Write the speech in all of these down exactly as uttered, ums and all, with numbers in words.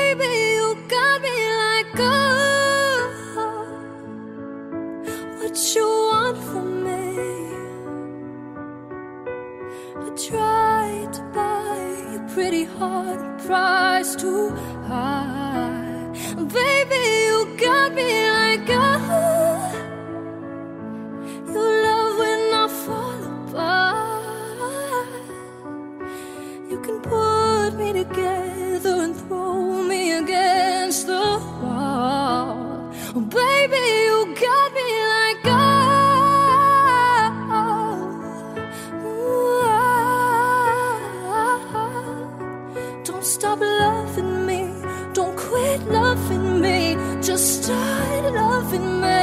baby, you got me like, oh, what you want from me? I tried to buy your pretty heart, price too high. Baby, you got me like, oh, your love will not fall apart. You can put me together and throw me against the wall. Oh, baby, you got me like, oh, don't stop loving me, don't quit loving me, just start loving me.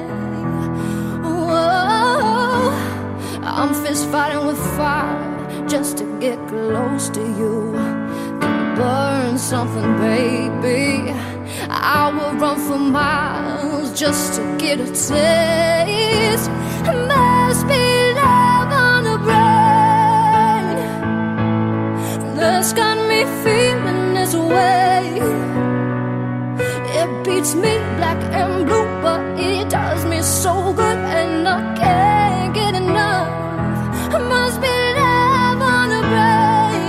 Oh, I'm fist fighting with fire just to get close to you. Can you burn something, baby? I will run for miles just to get a taste. It must be love on the brain that's got me feeling this way. It beats me black and blue, but it does me so good, and I can't get enough. It must be love on the brain.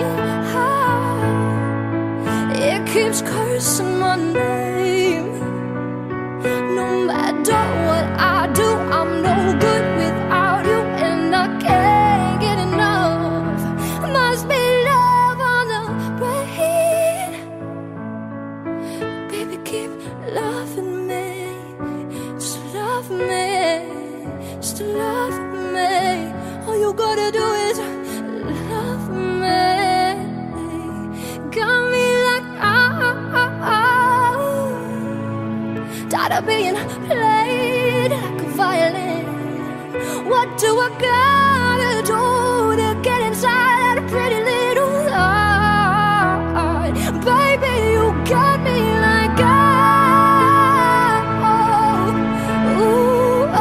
Oh, it keeps cursing my name. No matter what I do, I'm no good without you, and I can't get enough. It must be love on the brain. Baby, keep loving me, just love me, just love me. All you gotta do is love me. Got me like, oh, oh, oh. Tired of being played like a violin. What do I gotta do to get inside that pretty little heart? Baby, you got me like, oh, ooh,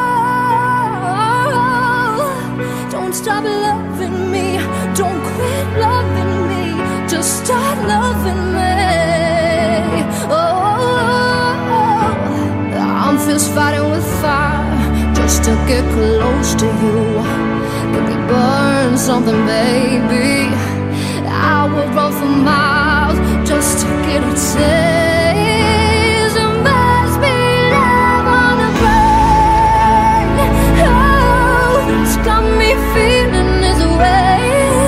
oh. Don't stop loving me, don't quit loving me, just start loving me. Oh, I'm fist fighting with fire just to get close to you. Can we burn something, baby? I will run for miles just to get a taste. It must be love on the brain. Oh, it's got me feeling this way.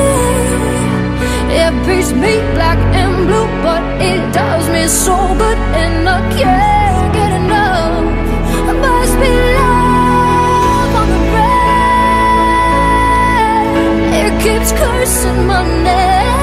It beats me black and blue, but it does me so good, and I can't get enough. It must be love on the brain. It keeps cursing my name.